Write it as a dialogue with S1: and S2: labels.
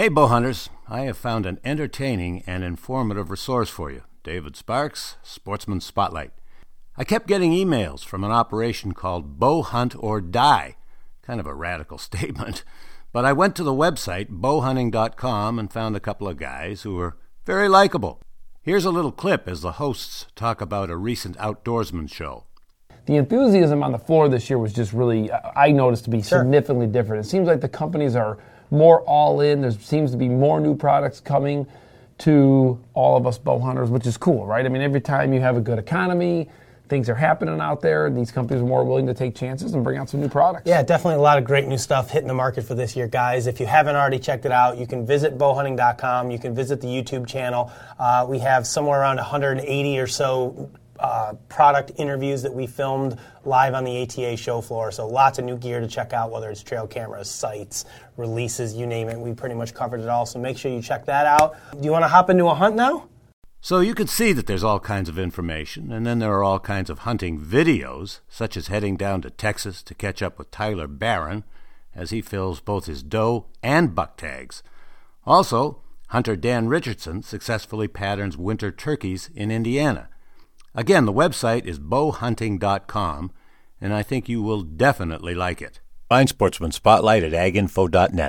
S1: Hey, bow hunters, I have found an entertaining and informative resource for you. David Sparks, Sportsman Spotlight. I kept getting emails from an operation called Bow Hunt or Die. Kind of a radical statement. But I went to the website, bowhunting.com, and found a couple of guys who were very likable. Here's a little clip as the hosts talk about a recent outdoorsman show.
S2: The enthusiasm on the floor this year was just really, I noticed, to be significantly different. It seems like the companies are more all in. There seems to be more new products coming to all of us bow hunters, which is cool, right? I mean, every time you have a good economy, things are happening out there, and these companies are more willing to take chances and bring out some new products.
S3: Yeah, definitely a lot of great new stuff hitting the market for this year, guys. If you haven't already checked it out, you can visit bowhunting.com. You can visit the YouTube channel. We have somewhere around 180 or so product interviews that we filmed live on the ATA show floor. So lots of new gear to check out, whether it's trail cameras, sights, releases, you name it. We pretty much covered it all. So make sure you check that out. Do you want to hop into a hunt now?
S1: So you can see that there's all kinds of information, and then there are all kinds of hunting videos, such as heading down to Texas to catch up with Tyler Barron as he fills both his doe and buck tags. Also, hunter Dan Richardson successfully patterns winter turkeys in Indiana. Again, the website is bowhunting.com, and I think you will definitely like it. Find Sportsman Spotlight at aginfo.net.